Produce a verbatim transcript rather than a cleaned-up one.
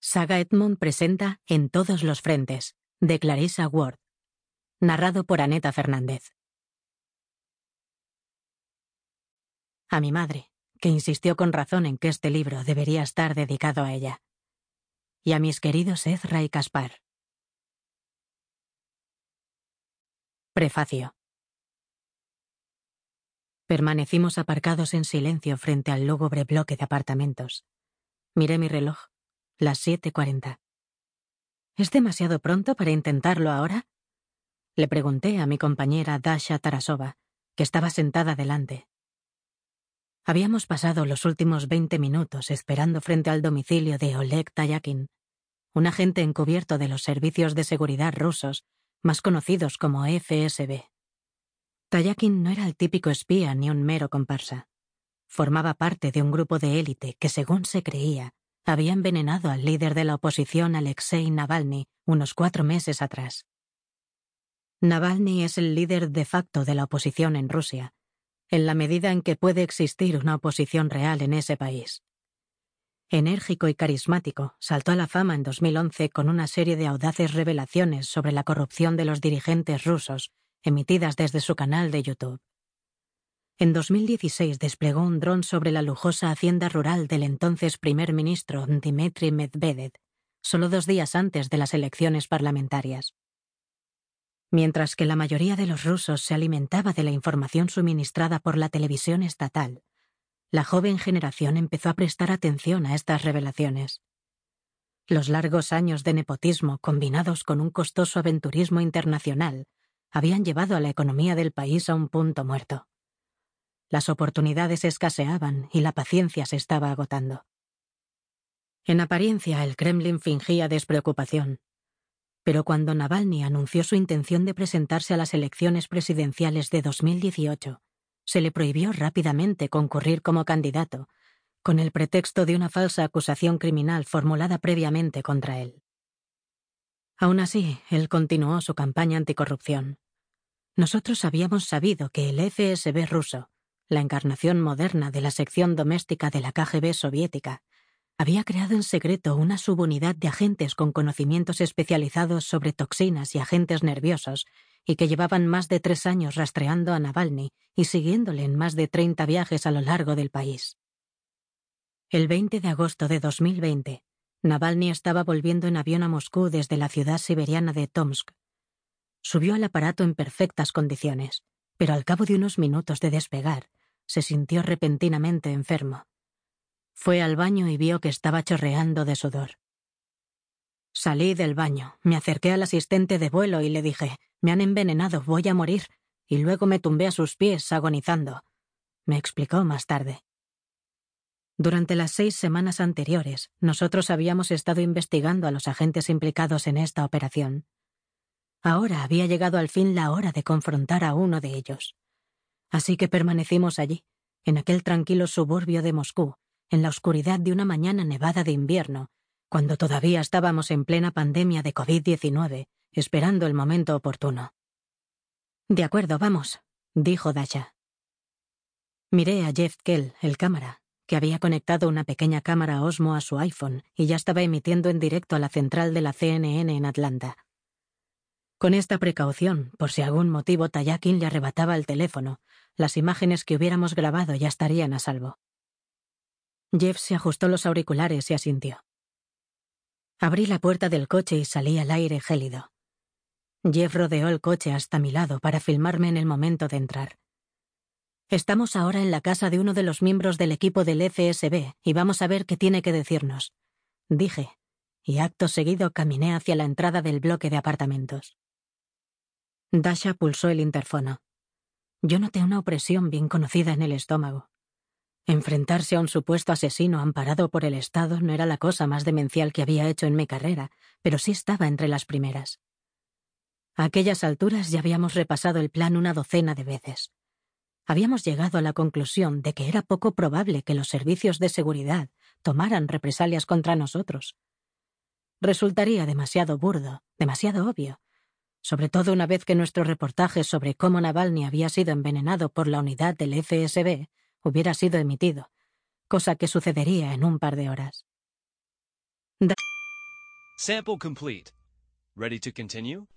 Saga Edmund presenta En todos los frentes, de Clarissa Ward. Narrado por Aneta Fernández. A mi madre, que insistió con razón en que este libro debería estar dedicado a ella. Y a mis queridos Ezra y Caspar. Prefacio. Permanecimos aparcados en silencio frente al lúgubre bloque de apartamentos. Miré mi reloj. Las siete cuarenta. ¿Es demasiado pronto para intentarlo ahora? Le pregunté a mi compañera Dasha Tarasova, que estaba sentada delante. Habíamos pasado los últimos veinte minutos esperando frente al domicilio de Oleg Tayakin, un agente encubierto de los servicios de seguridad rusos, más conocidos como F S B. Tayakin no era el típico espía ni un mero comparsa. Formaba parte de un grupo de élite que, según se creía, había envenenado al líder de la oposición Alexei Navalny unos cuatro meses atrás. Navalny es el líder de facto de la oposición en Rusia, en la medida en que puede existir una oposición real en ese país. Enérgico y carismático, saltó a la fama en dos mil once con una serie de audaces revelaciones sobre la corrupción de los dirigentes rusos, emitidas desde su canal de YouTube. En dos mil dieciséis desplegó un dron sobre la lujosa hacienda rural del entonces primer ministro Dmitry Medvedev, solo dos días antes de las elecciones parlamentarias. Mientras que la mayoría de los rusos se alimentaba de la información suministrada por la televisión estatal, la joven generación empezó a prestar atención a estas revelaciones. Los largos años de nepotismo, combinados con un costoso aventurismo internacional, habían llevado a la economía del país a un punto muerto. Las oportunidades escaseaban y la paciencia se estaba agotando. En apariencia, el Kremlin fingía despreocupación. Pero cuando Navalny anunció su intención de presentarse a las elecciones presidenciales de dos mil dieciocho, se le prohibió rápidamente concurrir como candidato, con el pretexto de una falsa acusación criminal formulada previamente contra él. Aún así, él continuó su campaña anticorrupción. Nosotros habíamos sabido que el F S B ruso, la encarnación moderna de la sección doméstica de la K G B soviética, había creado en secreto una subunidad de agentes con conocimientos especializados sobre toxinas y agentes nerviosos y que llevaban más de tres años rastreando a Navalny y siguiéndole en más de treinta viajes a lo largo del país. El veinte de agosto de dos mil veinte, Navalny estaba volviendo en avión a Moscú desde la ciudad siberiana de Tomsk. Subió al aparato en perfectas condiciones, pero al cabo de unos minutos de despegar, se sintió repentinamente enfermo. Fue al baño y vio que estaba chorreando de sudor. Salí del baño, me acerqué al asistente de vuelo y le dije: «Me han envenenado, voy a morir», y luego me tumbé a sus pies, agonizando. Me explicó más tarde. Durante las seis semanas anteriores, nosotros habíamos estado investigando a los agentes implicados en esta operación. Ahora había llegado al fin la hora de confrontar a uno de ellos. Así que permanecimos allí, en aquel tranquilo suburbio de Moscú, en la oscuridad de una mañana nevada de invierno, cuando todavía estábamos en plena pandemia de COVID diecinueve, esperando el momento oportuno. «De acuerdo, vamos», dijo Dasha. Miré a Jeff Kell, el cámara, que había conectado una pequeña cámara Osmo a su iPhone y ya estaba emitiendo en directo a la central de la C N N en Atlanta. Con esta precaución, por si algún motivo Tayakin le arrebataba el teléfono, las imágenes que hubiéramos grabado ya estarían a salvo. Jeff se ajustó los auriculares y asintió. Abrí la puerta del coche y salí al aire gélido. Jeff rodeó el coche hasta mi lado para filmarme en el momento de entrar. «Estamos ahora en la casa de uno de los miembros del equipo del F S B y vamos a ver qué tiene que decirnos», dije, y acto seguido caminé hacia la entrada del bloque de apartamentos. Dasha pulsó el interfono. Yo noté una opresión bien conocida en el estómago. Enfrentarse a un supuesto asesino amparado por el Estado no era la cosa más demencial que había hecho en mi carrera, pero sí estaba entre las primeras. A aquellas alturas ya habíamos repasado el plan una docena de veces. Habíamos llegado a la conclusión de que era poco probable que los servicios de seguridad tomaran represalias contra nosotros. Resultaría demasiado burdo, demasiado obvio, sobre todo una vez que nuestro reportaje sobre cómo Navalny había sido envenenado por la unidad del F S B hubiera sido emitido, cosa que sucedería en un par de horas. Da Sample complete. Ready to continue?